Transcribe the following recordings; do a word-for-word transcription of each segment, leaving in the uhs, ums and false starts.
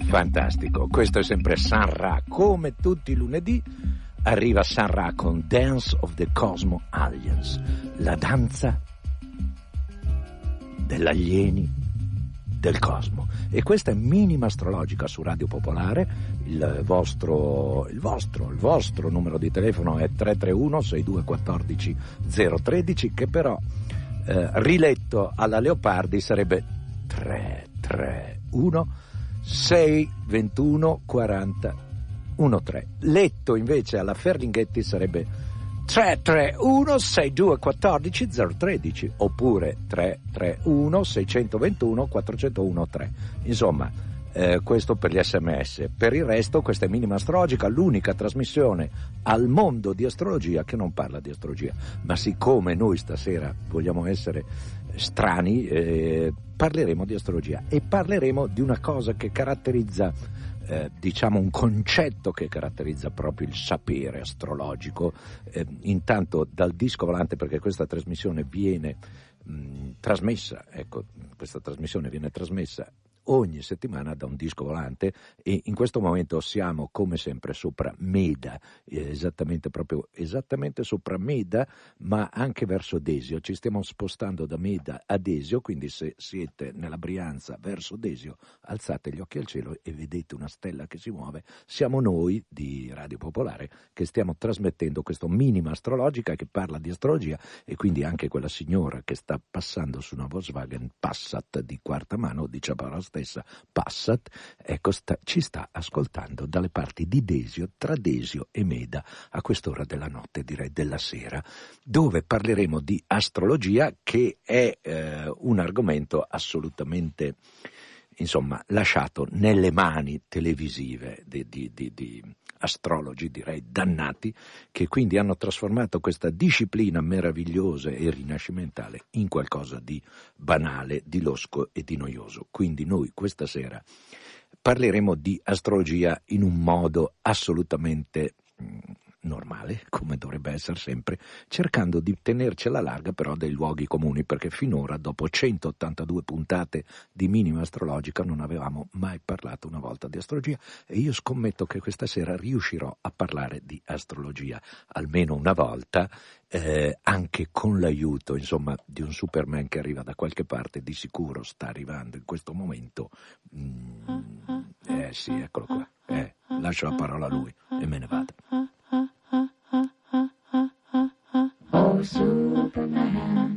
Fantastico, questo è sempre Sun Ra, come tutti i lunedì arriva Sun Ra con Dance of the Cosmo Aliens, la danza degli alieni del cosmo. E questa è Minima Astrologica su Radio Popolare. Il vostro, il vostro, il vostro numero di telefono è tre tre uno sei due uno quattro zero uno tre, che però eh, riletto alla Leopardi sarebbe tre tre uno sei due uno quattro uno tre. Letto invece alla Ferlinghetti sarebbe tre tre uno sei due uno quattro zero uno tre oppure tre tre uno sei due uno quattro zero uno tre. Insomma, eh, questo per gli sms. Per il resto questa è Minima Astrologica, l'unica trasmissione al mondo di astrologia che non parla di astrologia. Ma siccome noi stasera vogliamo essere strani, eh, parleremo di astrologia e parleremo di una cosa che caratterizza, eh, diciamo un concetto che caratterizza proprio il sapere astrologico. Eh, intanto dal disco volante, perché questa trasmissione viene mh, trasmessa, ecco, questa trasmissione viene trasmessa ogni settimana da un disco volante, e in questo momento siamo come sempre sopra Meda, eh, esattamente proprio esattamente sopra Meda, ma anche verso Desio. Ci stiamo spostando da Meda a Desio, quindi se siete nella Brianza verso Desio alzate gli occhi al cielo e vedete una stella che si muove. Siamo noi di Radio Popolare che stiamo trasmettendo questo Minima Astrologica che parla di astrologia, e quindi anche quella signora che sta passando su una Volkswagen Passat di quarta mano, dice parola stessa Passat, ecco, sta, ci sta ascoltando dalle parti di Desio, tra Desio e Meda, a quest'ora della notte, direi della sera, dove parleremo di astrologia, che è eh, un argomento assolutamente, insomma, lasciato nelle mani televisive di, di, di, di astrologi, direi dannati, che quindi hanno trasformato questa disciplina meravigliosa e rinascimentale in qualcosa di banale, di losco e di noioso. Quindi noi questa sera parleremo di astrologia in un modo assolutamente mh, normale, come dovrebbe essere sempre, cercando di tenercela larga però dai luoghi comuni, perché finora, dopo centottantadue puntate di Minima Astrologica, non avevamo mai parlato una volta di astrologia, e io scommetto che questa sera riuscirò a parlare di astrologia almeno una volta, eh, anche con l'aiuto, insomma, di un Superman che arriva da qualche parte, di sicuro sta arrivando in questo momento. Mm, eh sì, eccolo qua, eh, lascio la parola a lui e me ne vado. Oh, Superman,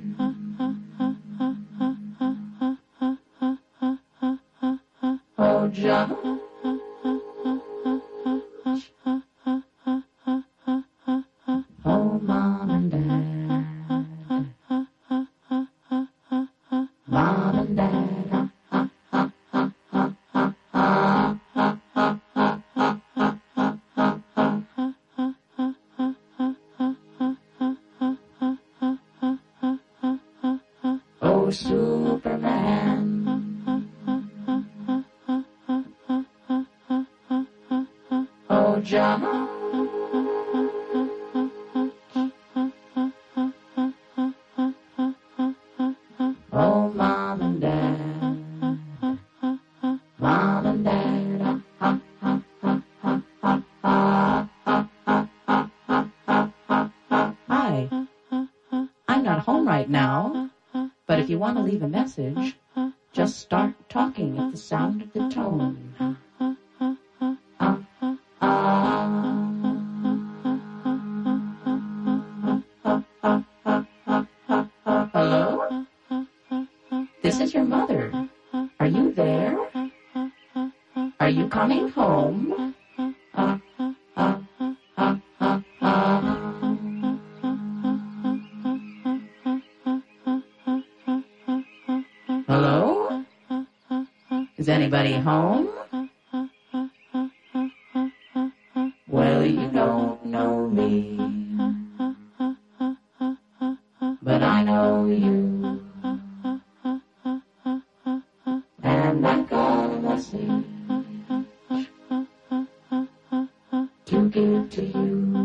oh, John, oh, Mom and Dad, Mom and Dad, Superman, oh, John, oh, Mom and Dad, Mom and Dad, hi, I'm not home right now. But if you want to leave a message, just start talking at the sound of the tone. Hello? This is your mother. Are you there? Are you coming home? Hello? Is anybody home? Well, you don't know me, but I know you, and I've got a message to give to you.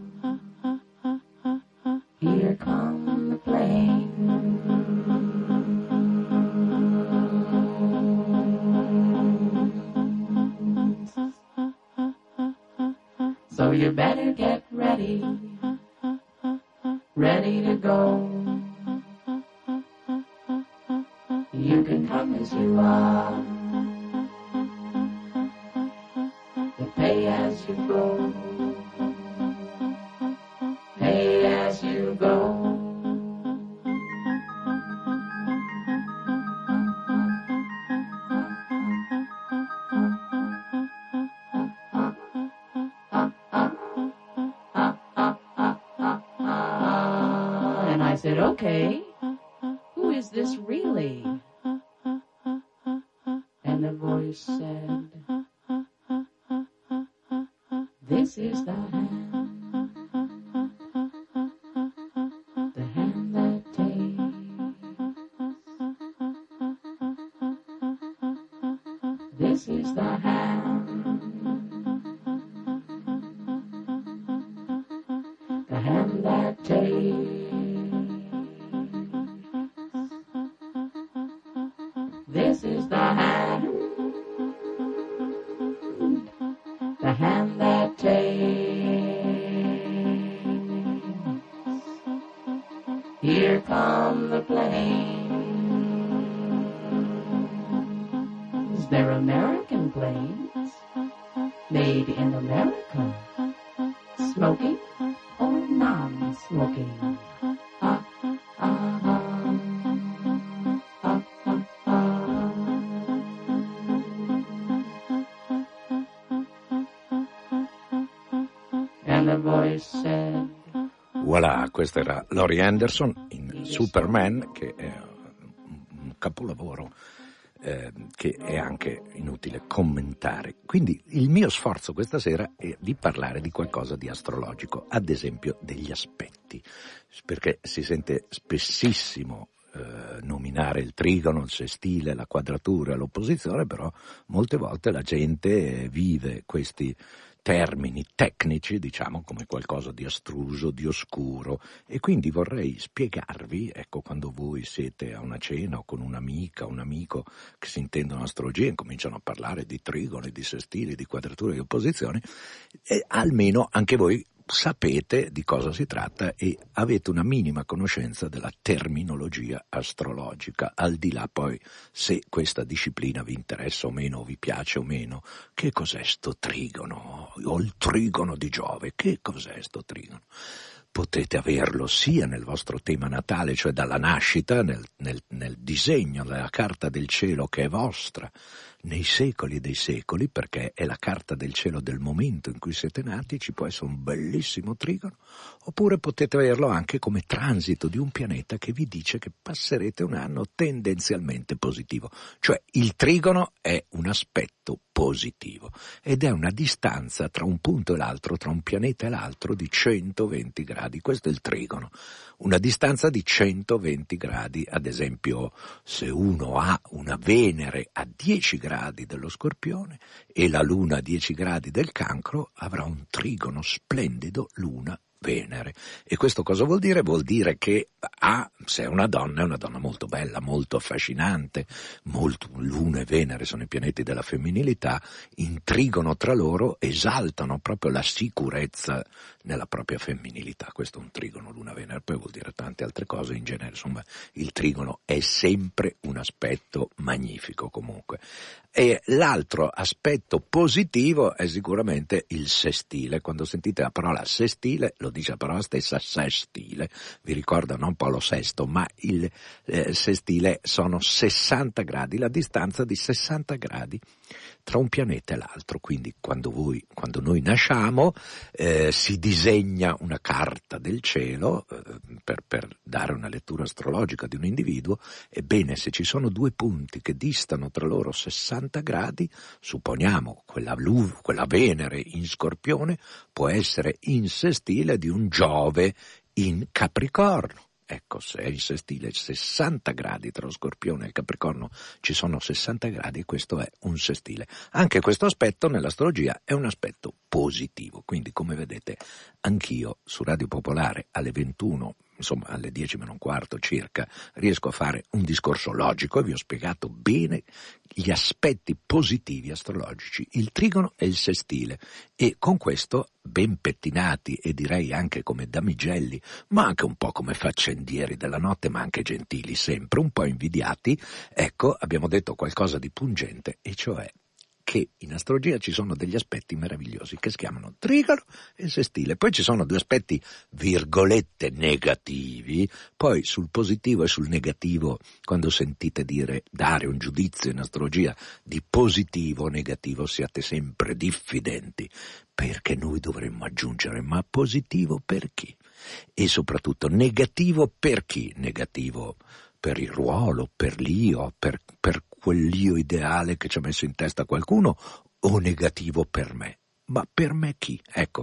Here come the plane. So you better get ready, ready to go. You can come as you are, but pay as you go, pay as you go. And I said, okay, who is this really? And the voice said, this is the hand, the hand that takes. This is the hand, the hand that takes. This is the hand, the hand that takes. Here come the planes. They're American planes, made in America. Smoking or non-smoking? Ah, ah, ah. And the voice said, voilà, questa era Laurie Anderson in Superman, che è un capolavoro eh, che è anche inutile commentare. Quindi il mio sforzo questa sera è di parlare di qualcosa di astrologico, ad esempio degli aspetti, perché si sente spessissimo Eh, nominare il trigono, il sestile, la quadratura, l'opposizione, però molte volte la gente vive questi termini tecnici, diciamo, come qualcosa di astruso, di oscuro, e quindi vorrei spiegarvi, ecco, quando voi siete a una cena o con un'amica, un amico che si intendono astrologia e cominciano a parlare di trigoni, di sestili, di quadrature, di opposizioni, e almeno anche voi sapete di cosa si tratta e avete una minima conoscenza della terminologia astrologica, al di là poi se questa disciplina vi interessa o meno, o vi piace o meno. Che cos'è sto trigono? O il trigono di Giove, che cos'è sto trigono? Potete averlo sia nel vostro tema natale, cioè dalla nascita, nel, nel, nel disegno, nella carta del cielo che è vostra, nei secoli dei secoli, perché è la carta del cielo del momento in cui siete nati, ci può essere un bellissimo trigono, oppure potete averlo anche come transito di un pianeta che vi dice che passerete un anno tendenzialmente positivo, cioè il trigono è un aspetto positivo ed è una distanza tra un punto e l'altro, tra un pianeta e l'altro di centoventi gradi, questo è il trigono, una distanza di centoventi gradi, ad esempio se uno ha una Venere a dieci gradi dello Scorpione e la Luna a dieci gradi del Cancro, avrà un trigono splendido Luna Venere. E questo cosa vuol dire? Vuol dire che ah, se è una donna, è una donna molto bella, molto affascinante, molto, Luna e Venere sono i pianeti della femminilità, intrigono tra loro, esaltano proprio la sicurezza nella propria femminilità. Questo è un trigono Luna-Venere, poi vuol dire tante altre cose, in genere insomma il trigono è sempre un aspetto magnifico comunque. E l'altro aspetto positivo è sicuramente il sestile. Quando sentite la parola sestile, lo dice la parola stessa, sestile, vi ricorda non Paolo sesto, ma il eh, sestile sono sessanta gradi, la distanza di sessanta gradi tra un pianeta e l'altro. Quindi quando voi, quando noi nasciamo, eh, si disegna una carta del cielo eh, per, per dare una lettura astrologica di un individuo. Ebbene, se ci sono due punti che distano tra loro sessanta gradi, supponiamo quella, quella Venere in Scorpione può essere in sestile di un Giove in Capricorno. Ecco, se è il sestile sessanta gradi tra lo Scorpione e il Capricorno, ci sono sessanta gradi e questo è un sestile. Anche questo aspetto nell'astrologia è un aspetto positivo, quindi come vedete anch'io su Radio Popolare alle ventuno insomma alle dieci meno un quarto circa, riesco a fare un discorso logico e vi ho spiegato bene gli aspetti positivi astrologici, il trigono e il sestile, e con questo ben pettinati e direi anche come damigelli, ma anche un po' come faccendieri della notte, ma anche gentili, sempre un po' invidiati, ecco, abbiamo detto qualcosa di pungente, e cioè che in astrologia ci sono degli aspetti meravigliosi che si chiamano trigono e sestile. Poi ci sono due aspetti virgolette negativi. Poi sul positivo e sul negativo, quando sentite dire dare un giudizio in astrologia di positivo o negativo, siate sempre diffidenti, perché noi dovremmo aggiungere ma positivo per chi? E soprattutto negativo per chi? Negativo per il ruolo, per l'io, per, per quell'io ideale che ci ha messo in testa qualcuno, o negativo per me? Ma per me chi? Ecco,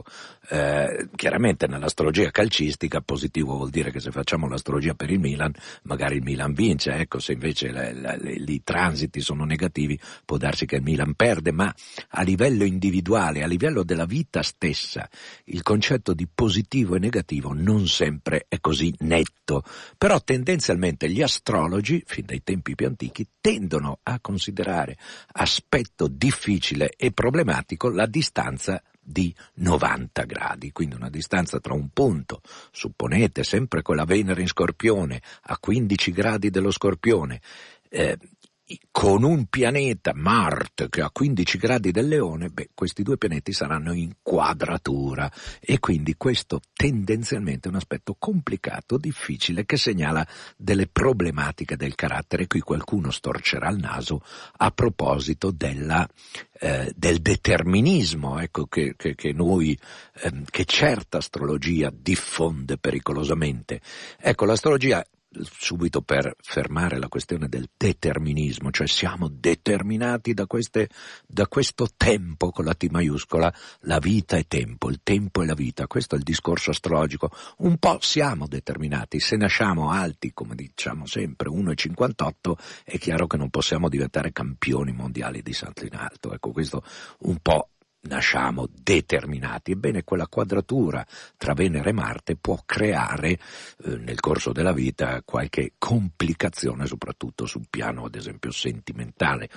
eh, chiaramente nell'astrologia calcistica positivo vuol dire che se facciamo l'astrologia per il Milan, magari il Milan vince, ecco, se invece le, le, le, i transiti sono negativi può darsi che il Milan perde, ma a livello individuale, a livello della vita stessa, il concetto di positivo e negativo non sempre è così netto, però tendenzialmente gli astrologi, fin dai tempi più antichi, tendono a considerare aspetto difficile e problematico la distanza di novanta gradi, quindi una distanza tra un punto, supponete sempre con la Venere in Scorpione, a quindici gradi dello Scorpione, eh, con un pianeta, Marte, che ha quindici gradi del Leone, beh, questi due pianeti saranno in quadratura e quindi questo tendenzialmente è un aspetto complicato, difficile, che segnala delle problematiche del carattere. Qui qualcuno storcerà il naso a proposito della, eh, del determinismo, ecco, che, che, che noi, eh, che certa astrologia diffonde pericolosamente. Ecco, l'astrologia, subito per fermare la questione del determinismo, cioè siamo determinati da queste, da questo tempo con la T maiuscola, la vita è tempo, il tempo è la vita, questo è il discorso astrologico, un po' siamo determinati, se nasciamo alti, come diciamo sempre, uno virgola cinquantotto, è chiaro che non possiamo diventare campioni mondiali di salto in alto, ecco, questo un po' nasciamo determinati. Ebbene, quella quadratura tra Venere e Marte può creare eh, nel corso della vita qualche complicazione, soprattutto sul piano ad esempio sentimentale,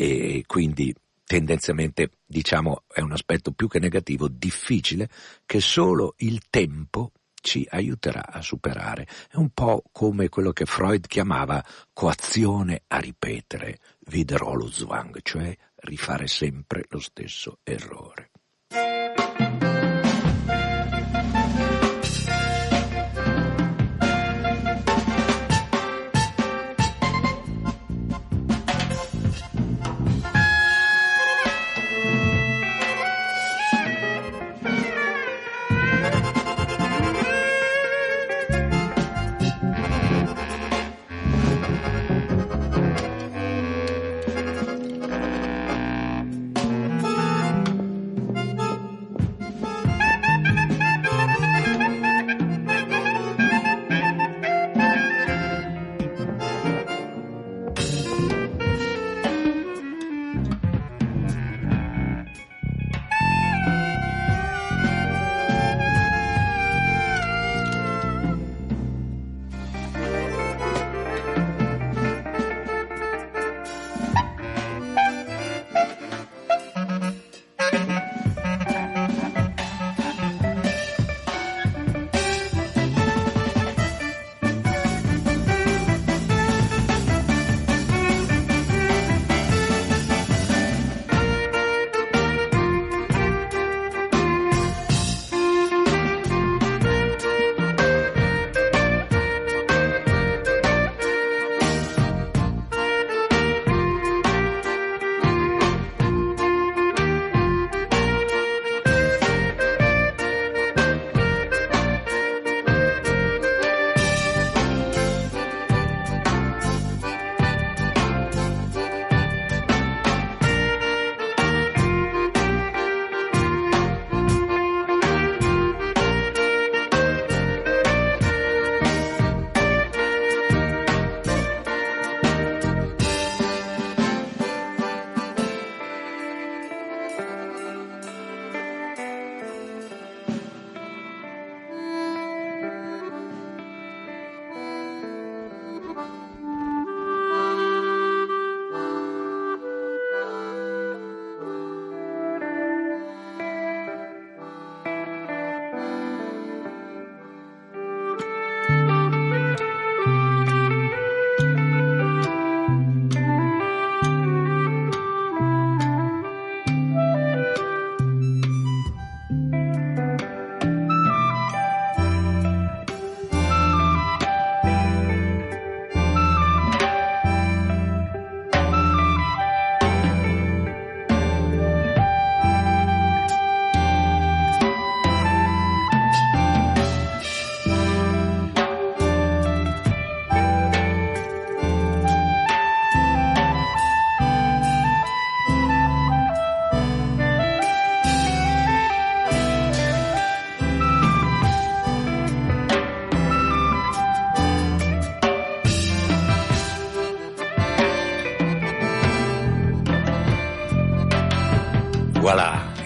e quindi tendenzialmente diciamo è un aspetto più che negativo, difficile, che solo il tempo ci aiuterà a superare. È un po' come quello che Freud chiamava coazione a ripetere, Wiederholungszwang, cioè rifare sempre lo stesso errore.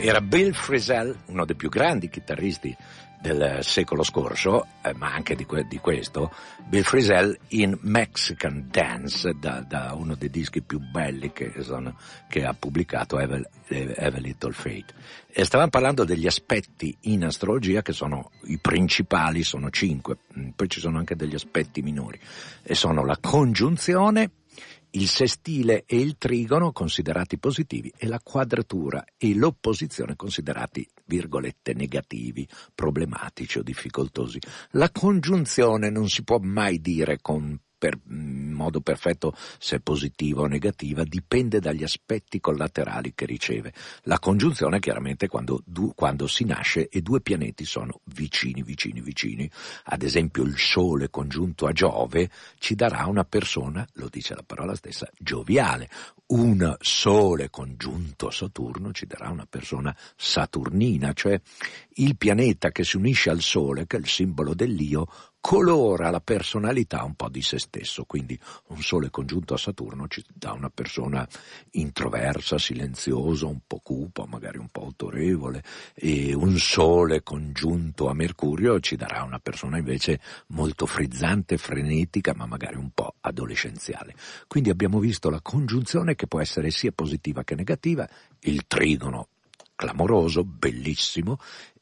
Era Bill Frisell, uno dei più grandi chitarristi del secolo scorso, eh, ma anche di, que- di questo, Bill Frisell in Mexican Dance, da, da uno dei dischi più belli che, sono, che ha pubblicato Have, Have a Little Faith. E stavamo parlando degli aspetti in astrologia che sono i principali, sono cinque, poi ci sono anche degli aspetti minori, e sono la congiunzione, il sestile e il trigono considerati positivi e la quadratura e l'opposizione considerati, virgolette, negativi, problematici o difficoltosi. La congiunzione non si può mai dire con per, in modo perfetto se è positiva o negativa, dipende dagli aspetti collaterali che riceve. La congiunzione chiaramente quando, du, quando si nasce e due pianeti sono vicini, vicini, vicini, ad esempio il Sole congiunto a Giove ci darà una persona, lo dice la parola stessa, gioviale. Un Sole congiunto a Saturno ci darà una persona saturnina, cioè il pianeta che si unisce al Sole, che è il simbolo dell'io, colora la personalità un po' di se stesso, quindi un Sole congiunto a Saturno ci dà una persona introversa, silenziosa, un po' cupa, magari un po' autorevole, e un Sole congiunto a Mercurio ci darà una persona invece molto frizzante, frenetica, ma magari un po' adolescenziale. Quindi abbiamo visto la congiunzione che può essere sia positiva che negativa, il trigono clamoroso, bellissimo,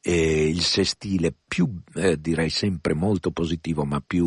e il sestile più, eh, direi sempre molto positivo, ma più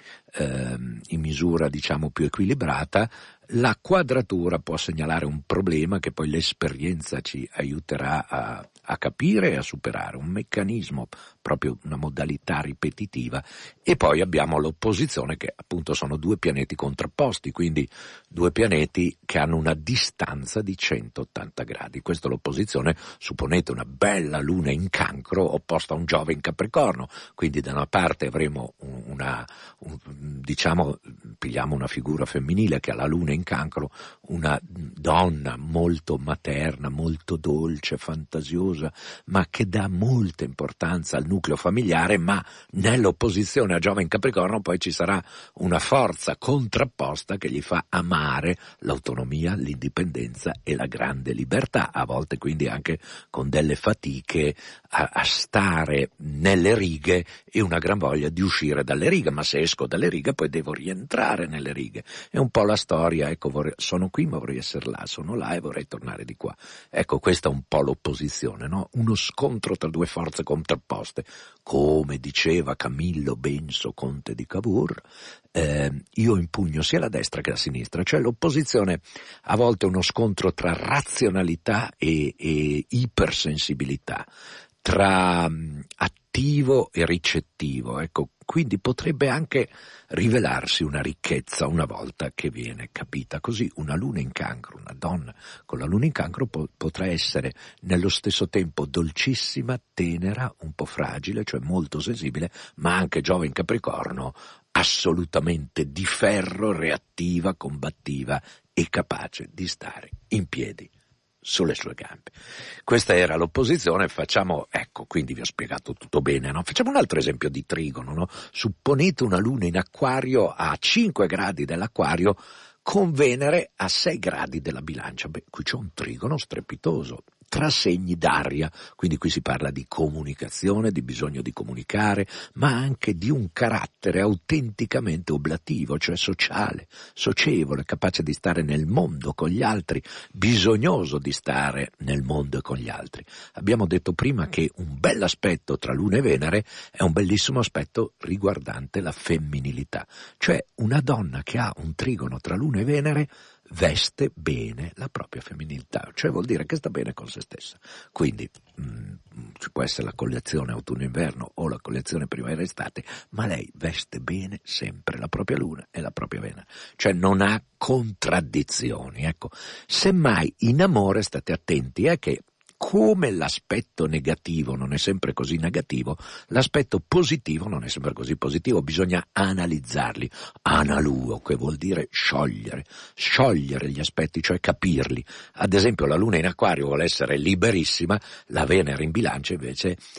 eh, in misura diciamo più equilibrata. La quadratura può segnalare un problema che poi l'esperienza ci aiuterà a, a capire e a superare, un meccanismo, proprio una modalità ripetitiva. E poi abbiamo l'opposizione, che appunto sono due pianeti contrapposti, quindi due pianeti che hanno una distanza di centottanta gradi. Questa è l'opposizione, supponete una bella luna in Cancro opposta a un Giove in Capricorno, quindi da una parte avremo una, un, diciamo, pigliamo una figura femminile che ha la luna in Cancro, una donna molto materna, molto dolce, fantasiosa, ma che dà molta importanza al nucleo familiare, ma nell'opposizione a Giove in Capricorno poi ci sarà una forza contrapposta che gli fa amare l'autonomia, l'indipendenza e la grande libertà, a volte quindi anche con delle fatiche a, a stare nelle righe e una gran voglia di uscire dalle righe, ma se esco dalle righe poi devo rientrare nelle righe. È un po' la storia, ecco, vorrei, sono qui ma vorrei essere là, sono là e vorrei tornare di qua. Ecco, questa è un po' l'opposizione, no? Uno scontro tra due forze contrapposte, come diceva Camillo Benso, conte di Cavour, eh, io impugno sia la destra che la sinistra, cioè l'opposizione a volte è uno scontro tra razionalità e, e ipersensibilità, tra um, attivo e ricettivo, ecco, quindi potrebbe anche rivelarsi una ricchezza una volta che viene capita così. Una luna in Cancro, una donna con la luna in Cancro po- potrà essere nello stesso tempo dolcissima, tenera, un po' fragile, cioè molto sensibile, ma anche Giove in Capricorno, assolutamente di ferro, reattiva, combattiva e capace di stare in piedi sulle sue gambe. Questa era l'opposizione. Facciamo, ecco, quindi vi ho spiegato tutto bene, no? Facciamo un altro esempio di trigono, no? Supponete una luna in Acquario a cinque gradi dell'Acquario con Venere a sei gradi della Bilancia. Beh, qui c'è un trigono strepitoso tra segni d'aria, quindi qui si parla di comunicazione, di bisogno di comunicare, ma anche di un carattere autenticamente oblativo, cioè sociale, socievole, capace di stare nel mondo con gli altri, bisognoso di stare nel mondo e con gli altri. Abbiamo detto prima che un bell'aspetto tra Luna e Venere è un bellissimo aspetto riguardante la femminilità, cioè una donna che ha un trigono tra Luna e Venere veste bene la propria femminilità, cioè vuol dire che sta bene con se stessa. Quindi mh, ci può essere la collezione autunno-inverno o la collezione primavera-estate, ma lei veste bene sempre la propria luna e la propria Venere, cioè non ha contraddizioni. Ecco, semmai in amore state attenti, è eh, che come l'aspetto negativo non è sempre così negativo, l'aspetto positivo non è sempre così positivo, bisogna analizzarli, analuo, che vuol dire sciogliere, sciogliere gli aspetti, cioè capirli. Ad esempio la Luna in Acquario vuole essere liberissima, la Venere in Bilancia invece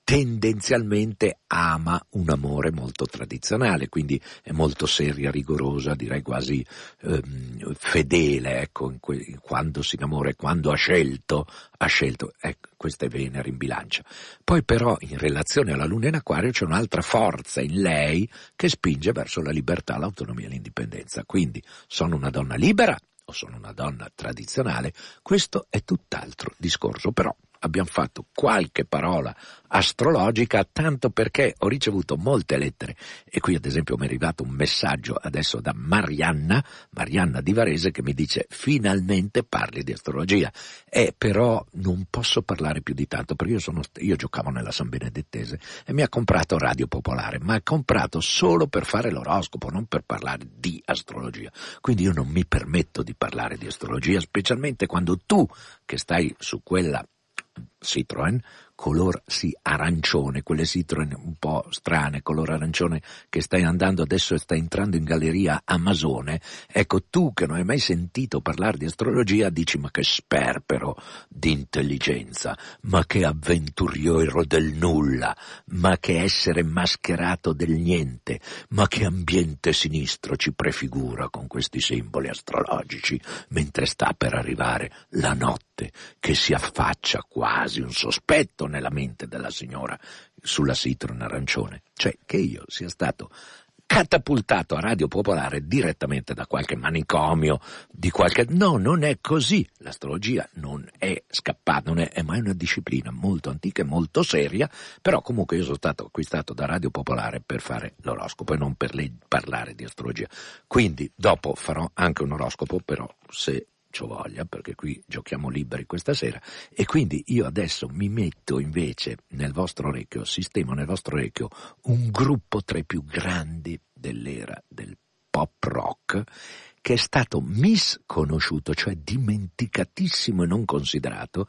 tendenzialmente ama un amore molto tradizionale, quindi è molto seria, rigorosa, direi quasi ehm, fedele, ecco, in que- quando si innamora e quando ha scelto, ha scelto, ecco, questa è Venere in Bilancia. Poi però in relazione alla Luna in Acquario c'è un'altra forza in lei che spinge verso la libertà, l'autonomia e l'indipendenza, quindi sono una donna libera o sono una donna tradizionale, questo è tutt'altro discorso, però abbiamo fatto qualche parola astrologica, tanto perché ho ricevuto molte lettere, e qui ad esempio mi è arrivato un messaggio adesso da Marianna, Marianna di Varese, che mi dice finalmente parli di astrologia, e però non posso parlare più di tanto, perché io, sono, io giocavo nella San Benedettese e mi ha comprato Radio Popolare, ma ha comprato solo per fare l'oroscopo, non per parlare di astrologia, quindi io non mi permetto di parlare di astrologia, specialmente quando tu, che stai su quella Citroën, color sì arancione, quelle Citroën un po' strane, color arancione, che stai andando adesso e stai entrando in galleria Amazone, ecco, tu che non hai mai sentito parlare di astrologia dici ma che sperpero di intelligenza, ma che avventuriero del nulla, ma che essere mascherato del niente, ma che ambiente sinistro ci prefigura con questi simboli astrologici, mentre sta per arrivare la notte che si affaccia quasi un sospetto nella mente della signora sulla Citroën arancione, cioè che io sia stato catapultato a Radio Popolare direttamente da qualche manicomio, di qualche... No, non è così. L'astrologia non è scappata, non è, è mai una disciplina molto antica e molto seria, però comunque io sono stato acquistato da Radio Popolare per fare l'oroscopo e non per le... parlare di astrologia. Quindi dopo farò anche un oroscopo, però se c'ho voglia, perché qui giochiamo liberi questa sera, e quindi io adesso mi metto invece nel vostro orecchio, sistemo nel vostro orecchio un gruppo tra i più grandi dell'era del pop rock, che è stato misconosciuto, cioè dimenticatissimo e non considerato,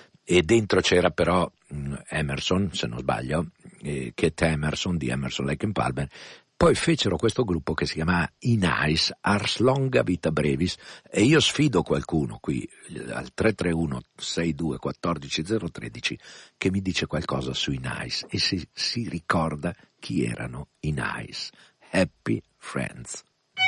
e dentro c'era però mh, Emerson, se non sbaglio, eh, Keith Emerson di Emerson, Lake and Palmer. Poi fecero questo gruppo che si chiama I Nice, Ars Longa Vita Brevis, e io sfido qualcuno qui al tre tre uno sei due uno quattro zero uno tre che mi dice qualcosa sui Nice e si, si ricorda chi erano i Nice. Happy Friends.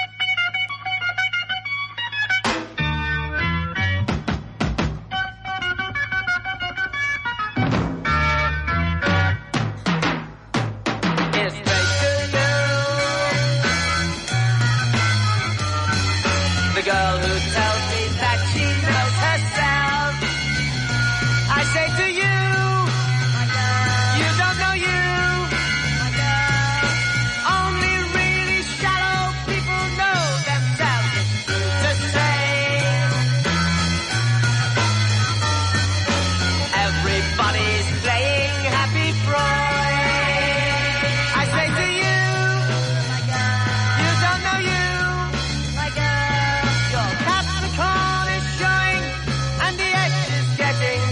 The girl who tells me that she knows herself. I say to you, my girl, you don't know you, my girl. Only really shallow people know themselves. It's true to say, everybody's playing Happy Freud. I say to you, my girl, you don't know you, my girl. Capricorn is showing and the edge is getting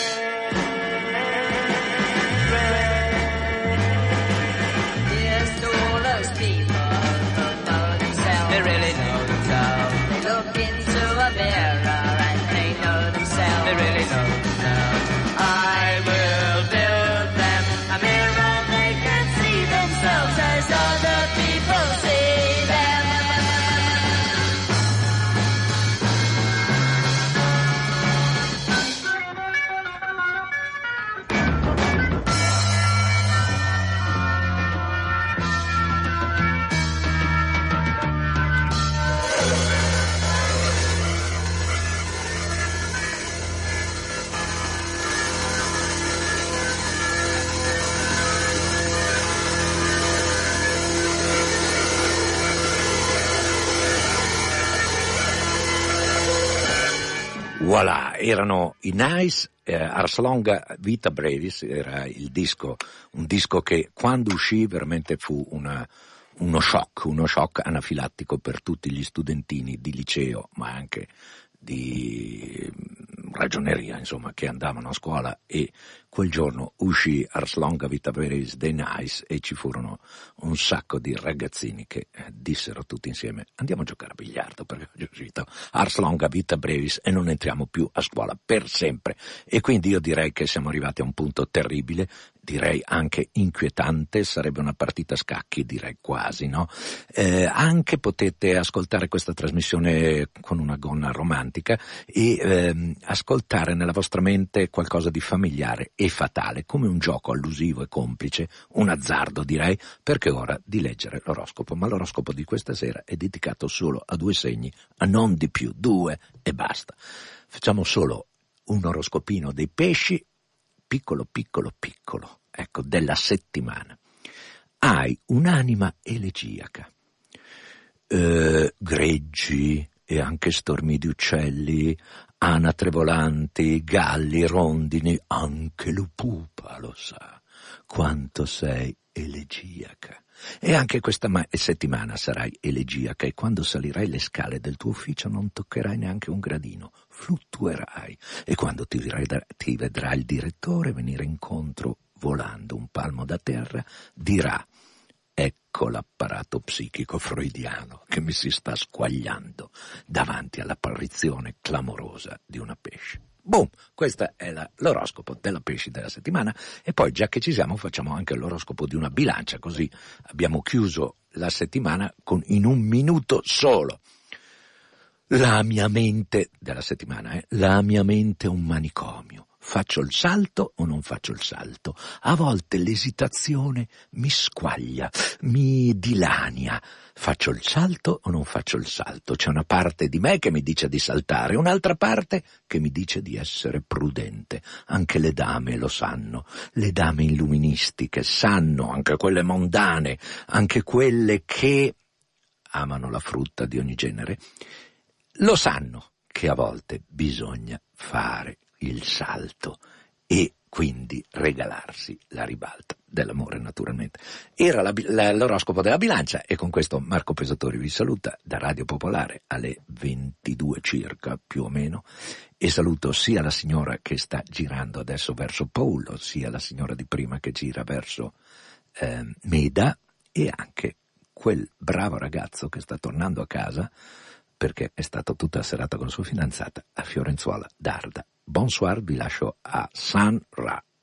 red. Here's to all those people who know themselves. They really know themselves. They look into a mirror and they know themselves. They really know themselves. I will build them a mirror they can see themselves as other people see them. Voilà, erano i Nice, eh, Ars Longa Vita Brevis, era il disco, un disco che quando uscì veramente fu una, uno shock, uno shock anafilattico per tutti gli studentini di liceo, ma anche di ragioneria, insomma, che andavano a scuola, e quel giorno uscì Ars Longa Vita Brevis dei Nice e ci furono un sacco di ragazzini che eh, dissero tutti insieme andiamo a giocare a biliardo, perché è uscito Ars Longa Vita Brevis e non entriamo più a scuola per sempre. E quindi io direi che siamo arrivati a un punto terribile direi anche inquietante, sarebbe una partita a scacchi, direi quasi, no? Eh, anche potete ascoltare questa trasmissione con una gonna romantica e ehm, ascoltare nella vostra mente qualcosa di familiare e fatale, come un gioco allusivo e complice, un azzardo direi, perché è ora di leggere l'oroscopo, ma l'oroscopo di questa sera è dedicato solo a due segni, a non di più, due e basta. Facciamo solo un oroscopino dei pesci, piccolo, piccolo, piccolo, ecco, della settimana. Hai un'anima elegiaca, eh, greggi e anche stormi di uccelli, anatre volanti, galli, rondini, anche lo pupa lo sa, quanto sei elegiaca. E anche questa ma- settimana sarai elegiaca e quando salirai le scale del tuo ufficio non toccherai neanche un gradino, fluttuerai e quando ti, vedrai, ti vedrà il direttore venire incontro volando un palmo da terra, dirà: ecco l'apparato psichico freudiano che mi si sta squagliando davanti all'apparizione clamorosa di una pesce. Boom, questo è la, l'oroscopo della pesci della settimana e poi già che ci siamo facciamo anche l'oroscopo di una bilancia, così abbiamo chiuso la settimana con in un minuto solo. La mia mente della settimana, eh, la mia mente è un manicomio. Faccio il salto o non faccio il salto? A volte l'esitazione mi squaglia, mi dilania. Faccio il salto o non faccio il salto? C'è una parte di me che mi dice di saltare, un'altra parte che mi dice di essere prudente. Anche le dame lo sanno, le dame illuministiche sanno, anche quelle mondane, anche quelle che amano la frutta di ogni genere, lo sanno che a volte bisogna fare il salto e quindi regalarsi la ribalta dell'amore, naturalmente. Era la, la, l'oroscopo della bilancia e con questo Marco Pesatori vi saluta da Radio Popolare alle ventidue circa, più o meno, e saluto sia la signora che sta girando adesso verso Paolo, sia la signora di prima che gira verso eh, Meda e anche quel bravo ragazzo che sta tornando a casa perché è stato tutta la serata con la sua fidanzata a Fiorenzuola d'Arda. Bonsoir, vi lascio a San Ra.